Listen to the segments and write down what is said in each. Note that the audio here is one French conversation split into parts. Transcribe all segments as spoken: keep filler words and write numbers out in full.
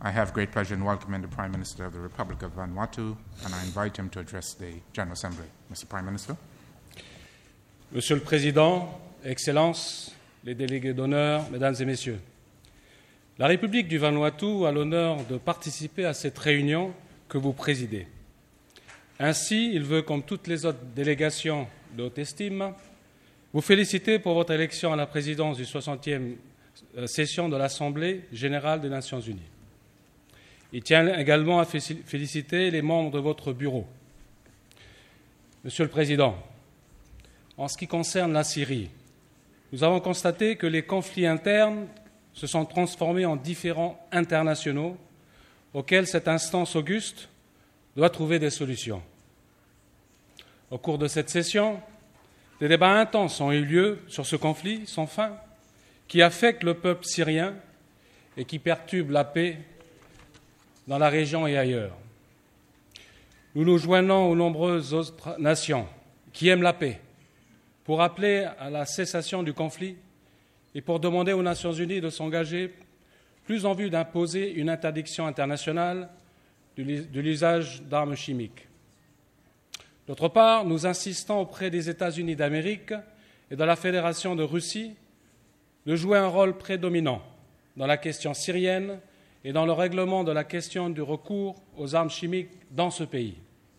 I have great pleasure in welcoming the Prime Minister of the Republic of Vanuatu, and I invite him to address the General Assembly. Mister Prime Minister. Monsieur le Président, Excellences, les délégués d'honneur, Mesdames et Messieurs, la République du Vanuatu a l'honneur de participer à cette réunion que vous présidez. Ainsi, il veut, comme toutes les autres délégations de haute estime, vous féliciter pour votre élection à la présidence du soixantième session de l'Assemblée générale des Nations unies. Il tient également à féliciter les membres de votre bureau. Monsieur le Président, en ce qui concerne la Syrie, nous avons constaté que les conflits internes se sont transformés en différends internationaux auxquels cette instance auguste doit trouver des solutions. Au cours de cette session, des débats intenses ont eu lieu sur ce conflit sans fin qui affecte le peuple syrien et qui perturbe la paix dans la région et ailleurs. Nous nous joignons aux nombreuses autres nations qui aiment la paix pour appeler à la cessation du conflit et pour demander aux Nations unies de s'engager plus en vue d'imposer une interdiction internationale de l'usage d'armes chimiques. D'autre part, nous insistons auprès des États-Unis d'Amérique et de la Fédération de Russie de jouer un rôle prédominant dans la question syrienne et dans le règlement de la question du recours aux armes chimiques dans ce pays.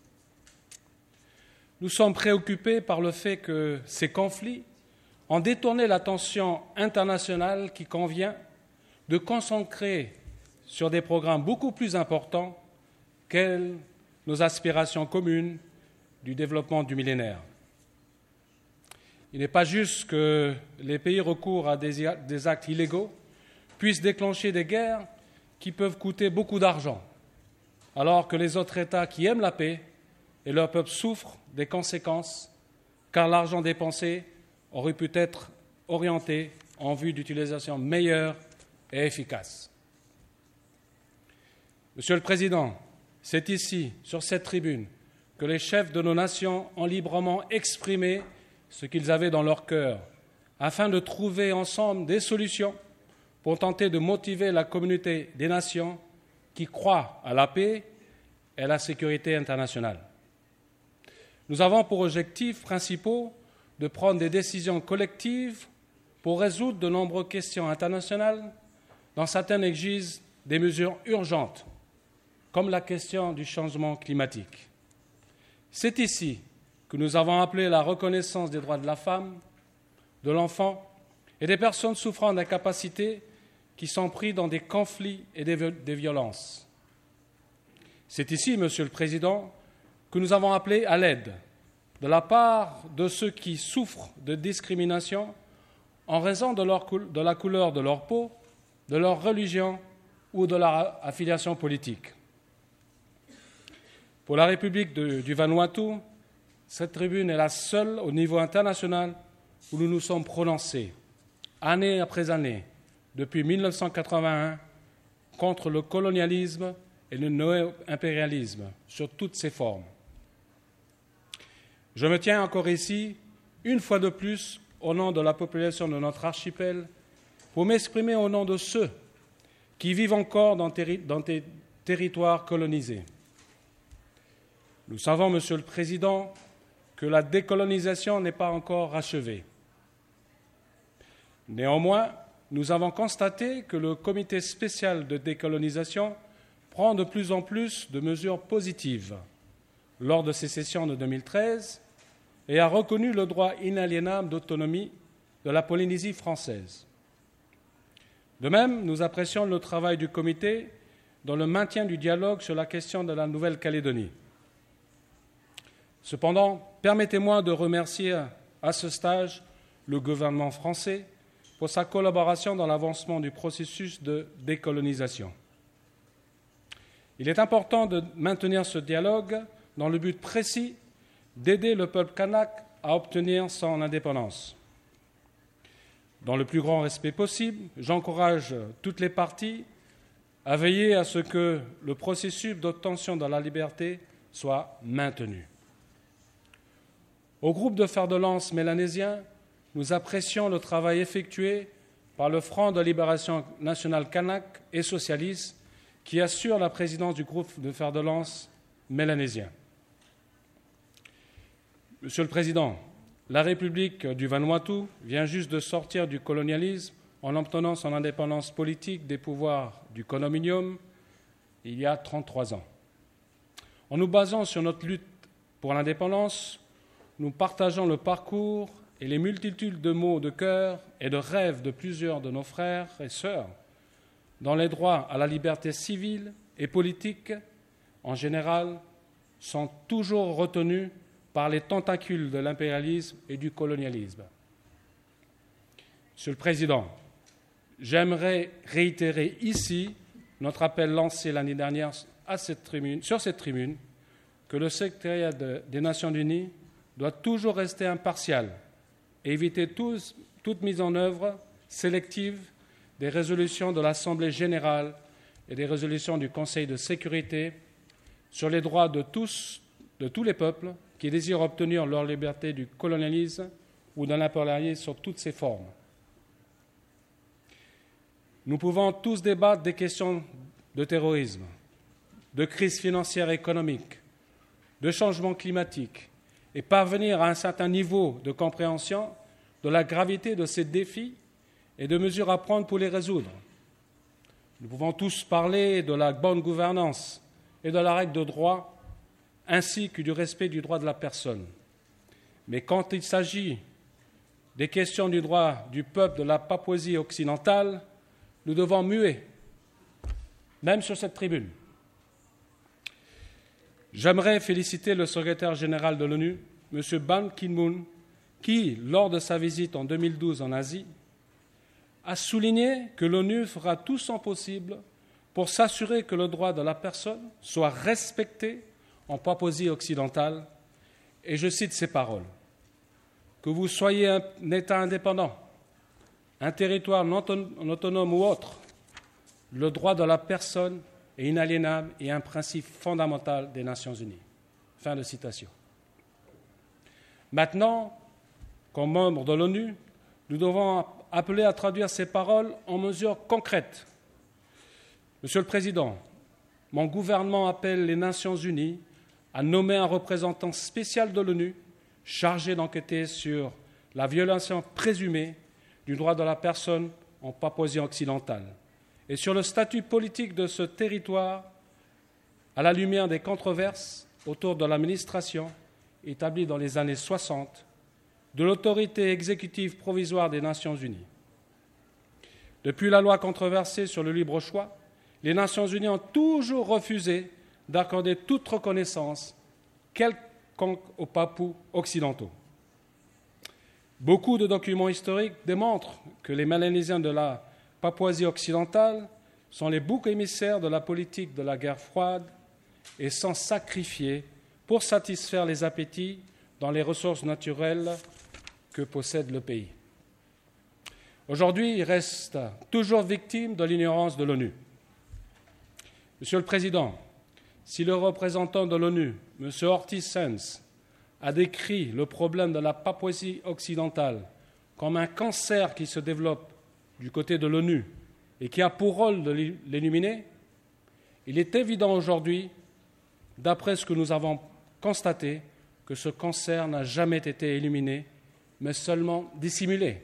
Nous sommes préoccupés par le fait que ces conflits ont détourné l'attention internationale qui convient de concentrer sur des programmes beaucoup plus importants qu'elles nos aspirations communes du développement du millénaire. Il n'est pas juste que les pays recourent à des actes illégaux puissent déclencher des guerres qui peuvent coûter beaucoup d'argent, alors que les autres États qui aiment la paix et leur peuple souffrent des conséquences, car l'argent dépensé aurait pu être orienté en vue d'utilisation meilleure et efficace. Monsieur le Président, c'est ici, sur cette tribune, que les chefs de nos nations ont librement exprimé ce qu'ils avaient dans leur cœur, afin de trouver ensemble des solutions pour tenter de motiver la communauté des nations qui croient à la paix et à la sécurité internationale. Nous avons pour objectifs principaux de prendre des décisions collectives pour résoudre de nombreuses questions internationales, dont certaines exigent des mesures urgentes, comme la question du changement climatique. C'est ici que nous avons appelé la reconnaissance des droits de la femme, de l'enfant et des personnes souffrant d'incapacités qui sont pris dans des conflits et des violences. C'est ici, Monsieur le Président, que nous avons appelé à l'aide de la part de ceux qui souffrent de discrimination en raison de, leur, de la couleur de leur peau, de leur religion ou de leur affiliation politique. Pour la République de, du Vanuatu, cette tribune est la seule au niveau international où nous nous sommes prononcés, année après année, depuis mille neuf cent quatre-vingt-un, contre le colonialisme et le néo-impérialisme sur toutes ses formes. Je me tiens encore ici, une fois de plus, au nom de la population de notre archipel, pour m'exprimer au nom de ceux qui vivent encore dans, terri- dans des territoires colonisés. Nous savons, Monsieur le Président, que la décolonisation n'est pas encore achevée. Néanmoins, nous avons constaté que le Comité spécial de décolonisation prend de plus en plus de mesures positives lors de ses sessions de deux mille treize et a reconnu le droit inaliénable d'autonomie de la Polynésie française. De même, nous apprécions le travail du Comité dans le maintien du dialogue sur la question de la Nouvelle-Calédonie. Cependant, permettez-moi de remercier à ce stage le gouvernement français pour sa collaboration dans l'avancement du processus de décolonisation. Il est important de maintenir ce dialogue dans le but précis d'aider le peuple kanak à obtenir son indépendance. Dans le plus grand respect possible, j'encourage toutes les parties à veiller à ce que le processus d'obtention de la liberté soit maintenu. Au groupe de fer de lance mélanésien, nous apprécions le travail effectué par le Front de libération nationale kanak et socialiste qui assure la présidence du groupe de fer de lance mélanésien. Monsieur le Président, la République du Vanuatu vient juste de sortir du colonialisme en obtenant son indépendance politique des pouvoirs du condominium il y a trente-trois ans. En nous basant sur notre lutte pour l'indépendance, nous partageons le parcours et les multitudes de mots de cœur et de rêves de plusieurs de nos frères et sœurs dont les droits à la liberté civile et politique, en général, sont toujours retenus par les tentacules de l'impérialisme et du colonialisme. Monsieur le Président, j'aimerais réitérer ici notre appel lancé l'année dernière à cette tribune, sur cette tribune, que le secrétariat de, des Nations Unies doit toujours rester impartial et éviter tous, toute mise en œuvre sélective des résolutions de l'Assemblée générale et des résolutions du Conseil de sécurité sur les droits de tous, de tous les peuples qui désirent obtenir leur liberté du colonialisme ou de l'impérialisme sur toutes ses formes. Nous pouvons tous débattre des questions de terrorisme, de crise financière et économique, de changement climatique et parvenir à un certain niveau de compréhension de la gravité de ces défis et de mesures à prendre pour les résoudre. Nous pouvons tous parler de la bonne gouvernance et de la règle de droit, ainsi que du respect du droit de la personne. Mais quand il s'agit des questions du droit du peuple de la Papouasie occidentale, nous devons muer, même sur cette tribune. J'aimerais féliciter le secrétaire général de l'ONU, M. Ban Ki-moon, qui, lors de sa visite en deux mille douze en Asie, a souligné que l'ONU fera tout son possible pour s'assurer que le droit de la personne soit respecté en Papouasie occidentale, et je cite ces paroles, « Que vous soyez un État indépendant, un territoire non autonome ou autre, le droit de la personne est inaliénable et un principe fondamental des Nations Unies. » Fin de citation. Maintenant, comme membres de l'ONU, nous devons appeler à traduire ces paroles en mesures concrètes. Monsieur le Président, mon gouvernement appelle les Nations Unies à nommer un représentant spécial de l'ONU chargé d'enquêter sur la violation présumée du droit de la personne en Papouasie occidentale et sur le statut politique de ce territoire à la lumière des controverses autour de l'administration établie dans les années soixante de l'autorité exécutive provisoire des Nations Unies. Depuis la loi controversée sur le libre choix, les Nations Unies ont toujours refusé d'accorder toute reconnaissance quelconque aux Papous occidentaux. Beaucoup de documents historiques démontrent que les Mélanésiens de la Papouasie occidentale sont les boucs émissaires de la politique de la guerre froide et sont sacrifiés pour satisfaire les appétits dans les ressources naturelles que possède le pays. Aujourd'hui, ils restent toujours victimes de l'ignorance de l'ONU. Monsieur le Président, si le représentant de l'ONU, M. Ortiz Sanz, a décrit le problème de la Papouasie occidentale comme un cancer qui se développe du côté de l'ONU et qui a pour rôle de l'éliminer, il est évident aujourd'hui, d'après ce que nous avons constaté, que ce cancer n'a jamais été éliminé, mais seulement dissimulé.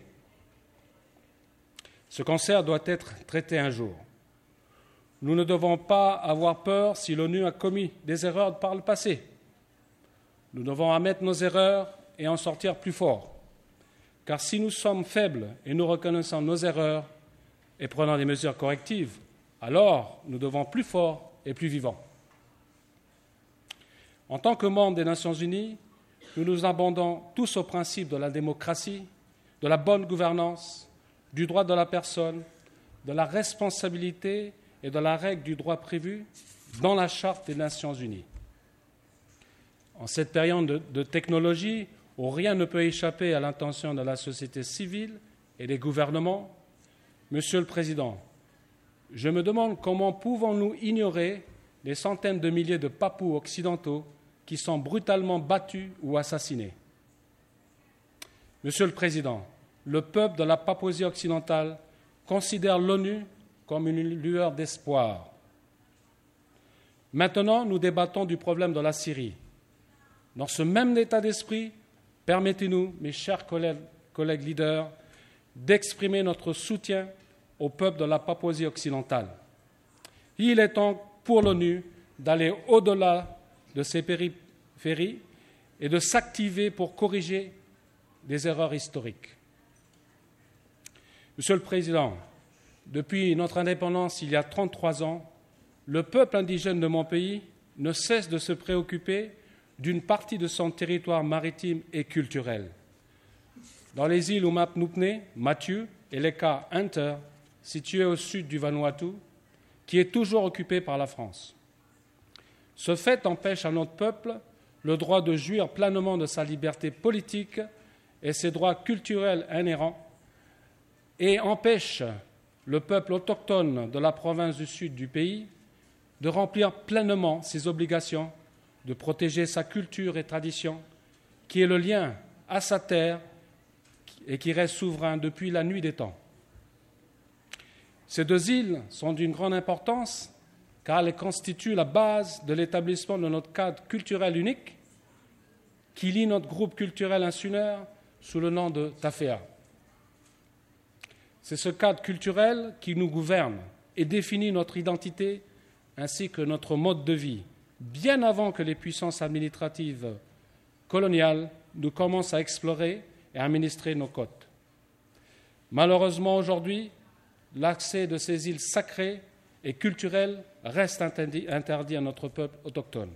Ce cancer doit être traité un jour. Nous ne devons pas avoir peur si l'ONU a commis des erreurs par le passé. Nous devons admettre nos erreurs et en sortir plus forts. Car si nous sommes faibles et nous reconnaissons nos erreurs et prenons des mesures correctives, alors nous devons plus forts et plus vivants. En tant que membres des Nations Unies, nous nous abandonnons tous au principe de la démocratie, de la bonne gouvernance, du droit de la personne, de la responsabilité et de la règle du droit prévu dans la Charte des Nations Unies. En cette période de, de technologie où rien ne peut échapper à l'intention de la société civile et des gouvernements, Monsieur le Président, je me demande comment pouvons-nous ignorer les centaines de milliers de Papous occidentaux qui sont brutalement battus ou assassinés. Monsieur le Président, le peuple de la Papouasie occidentale considère l'ONU comme une lueur d'espoir. Maintenant, nous débattons du problème de la Syrie. Dans ce même état d'esprit, permettez-nous, mes chers collègues, collègues leaders, d'exprimer notre soutien au peuple de la Papouasie occidentale. Il est temps pour l'ONU d'aller au-delà de ces périphéries et de s'activer pour corriger des erreurs historiques. Monsieur le Président, depuis notre indépendance il y a trente-trois ans, le peuple indigène de mon pays ne cesse de se préoccuper d'une partie de son territoire maritime et culturel. Dans les îles Umapnupne, Mathieu et l'Eka Hunter, situées au sud du Vanuatu, qui est toujours occupé par la France. Ce fait empêche à notre peuple le droit de jouir pleinement de sa liberté politique et ses droits culturels inhérents et empêche le peuple autochtone de la province du sud du pays de remplir pleinement ses obligations, de protéger sa culture et tradition, qui est le lien à sa terre et qui reste souverain depuis la nuit des temps. Ces deux îles sont d'une grande importance car elles constituent la base de l'établissement de notre cadre culturel unique qui lie notre groupe culturel insulaire sous le nom de Tafea. C'est ce cadre culturel qui nous gouverne et définit notre identité ainsi que notre mode de vie, bien avant que les puissances administratives coloniales ne commencent à explorer et à administrer nos côtes. Malheureusement, aujourd'hui, l'accès de ces îles sacrées et culturelles reste interdit, interdit à notre peuple autochtone.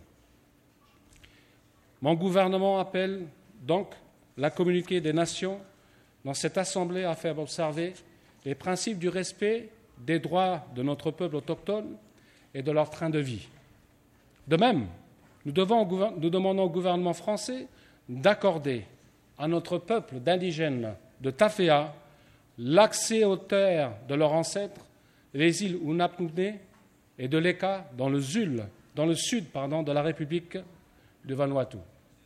Mon gouvernement appelle donc la communauté des nations dans cette assemblée à faire observer les principes du respect des droits de notre peuple autochtone et de leur train de vie. De même, nous, devons, nous demandons au gouvernement français d'accorder à notre peuple d'indigènes de Tafea l'accès aux terres de leurs ancêtres, les îles Unapnupne et de l'Eka dans le, Zul, dans le sud pardon, de la République de Vanuatu.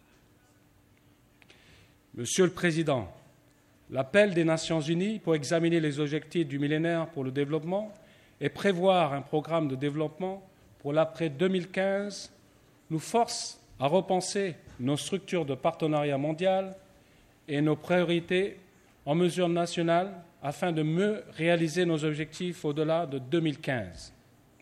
Monsieur le Président, l'appel des Nations Unies pour examiner les objectifs du millénaire pour le développement et prévoir un programme de développement pour l'après deux mille quinze nous force à repenser nos structures de partenariat mondial et nos priorités en mesure nationale afin de mieux réaliser nos objectifs au-delà de deux mille quinze.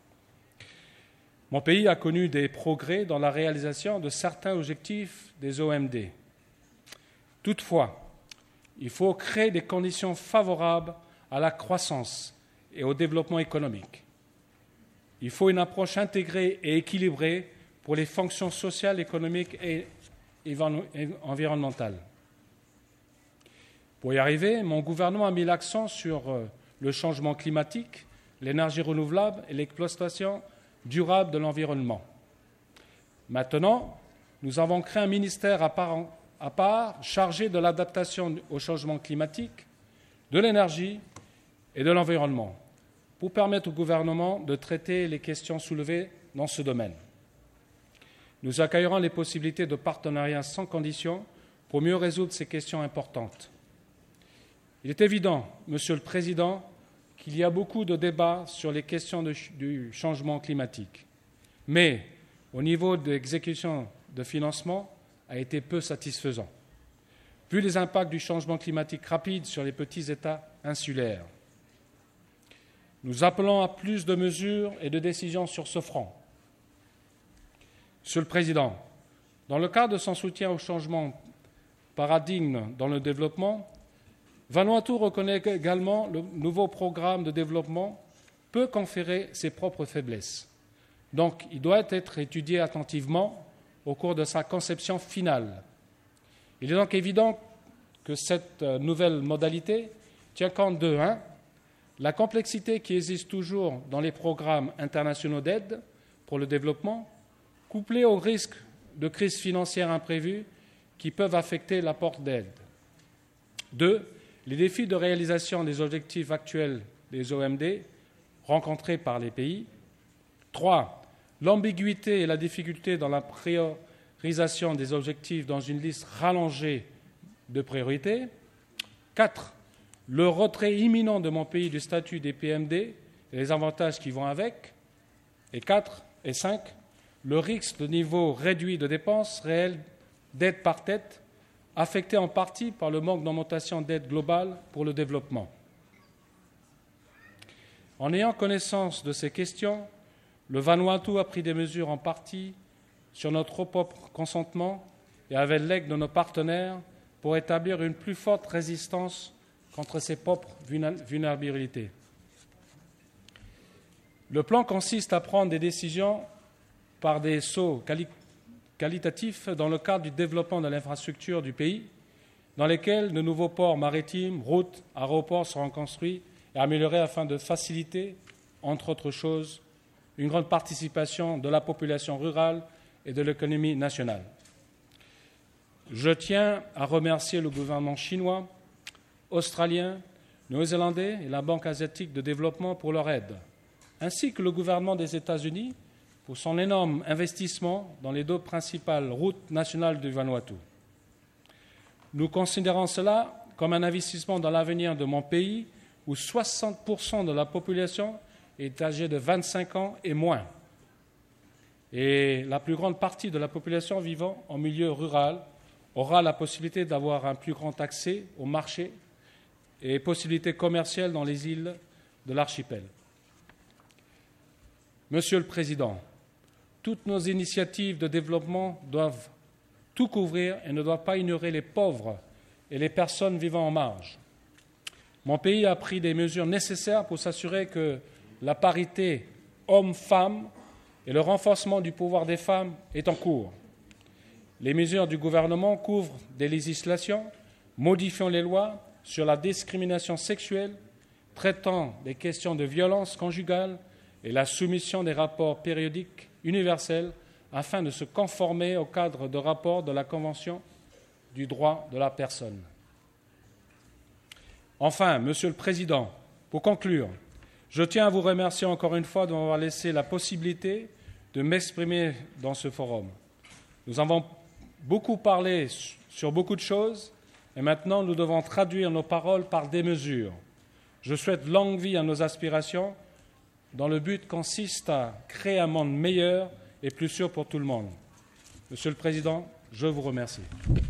Mon pays a connu des progrès dans la réalisation de certains objectifs des O M D. Toutefois, il faut créer des conditions favorables à la croissance et au développement économique. Il faut une approche intégrée et équilibrée pour les fonctions sociales, économiques et environnementales. Pour y arriver, mon gouvernement a mis l'accent sur le changement climatique, l'énergie renouvelable et l'exploitation durable de l'environnement. Maintenant, nous avons créé un ministère à part, à part chargé de l'adaptation au changement climatique, de l'énergie et de l'environnement, pour permettre au gouvernement de traiter les questions soulevées dans ce domaine. Nous accueillerons les possibilités de partenariat sans condition pour mieux résoudre ces questions importantes. Il est évident, Monsieur le Président, qu'il y a beaucoup de débats sur les questions de, du changement climatique, mais au niveau de l'exécution de financement a été peu satisfaisant, vu les impacts du changement climatique rapide sur les petits États insulaires. Nous appelons à plus de mesures et de décisions sur ce front. Monsieur le Président, dans le cadre de son soutien au changement paradigme dans le développement, Vanuatu reconnaît également le nouveau programme de développement peut conférer ses propres faiblesses. Donc, il doit être étudié attentivement au cours de sa conception finale. Il est donc évident que cette nouvelle modalité tient compte de un, la complexité qui existe toujours dans les programmes internationaux d'aide pour le développement, couplée au risque de crise financière imprévue qui peuvent affecter l'apport d'aide. Deux, les défis de réalisation des objectifs actuels des O M D rencontrés par les pays. Trois, l'ambiguïté et la difficulté dans la priorisation des objectifs dans une liste rallongée de priorités. Quatre, le retrait imminent de mon pays du statut des P M D et les avantages qui vont avec. Et quatre, et cinq, le risque de niveau réduit de dépenses réelles d'aide par tête, affecté en partie par le manque d'augmentation d'aide globale pour le développement. En ayant connaissance de ces questions, le Vanuatu a pris des mesures en partie sur notre propre consentement et avec l'aide de nos partenaires pour établir une plus forte résistance contre ses propres vulnérabilités. Le plan consiste à prendre des décisions par des sauts quali- qualitatifs dans le cadre du développement de l'infrastructure du pays, dans lesquels de nouveaux ports maritimes, routes, aéroports seront construits et améliorés afin de faciliter, entre autres choses, une grande participation de la population rurale et de l'économie nationale. Je tiens à remercier le gouvernement chinois, australien, néo-zélandais et la Banque asiatique de développement pour leur aide, ainsi que le gouvernement des États-Unis pour son énorme investissement dans les deux principales routes nationales du Vanuatu. Nous considérons cela comme un investissement dans l'avenir de mon pays, où soixante pour cent de la population est âgée de vingt-cinq ans et moins, et la plus grande partie de la population vivant en milieu rural aura la possibilité d'avoir un plus grand accès au marché et possibilités commerciales dans les îles de l'archipel. Monsieur le Président, toutes nos initiatives de développement doivent tout couvrir et ne doivent pas ignorer les pauvres et les personnes vivant en marge. Mon pays a pris des mesures nécessaires pour s'assurer que la parité hommes-femmes et le renforcement du pouvoir des femmes est en cours. Les mesures du gouvernement couvrent des législations, modifiant les lois sur la discrimination sexuelle, traitant des questions de violence conjugale et la soumission des rapports périodiques universels afin de se conformer au cadre de rapport de la Convention du droit de la personne. Enfin, Monsieur le Président, pour conclure, je tiens à vous remercier encore une fois de m'avoir laissé la possibilité de m'exprimer dans ce forum. Nous avons beaucoup parlé sur beaucoup de choses et maintenant nous devons traduire nos paroles par des mesures. Je souhaite longue vie à nos aspirations dont le but consiste à créer un monde meilleur et plus sûr pour tout le monde. Monsieur le Président, je vous remercie.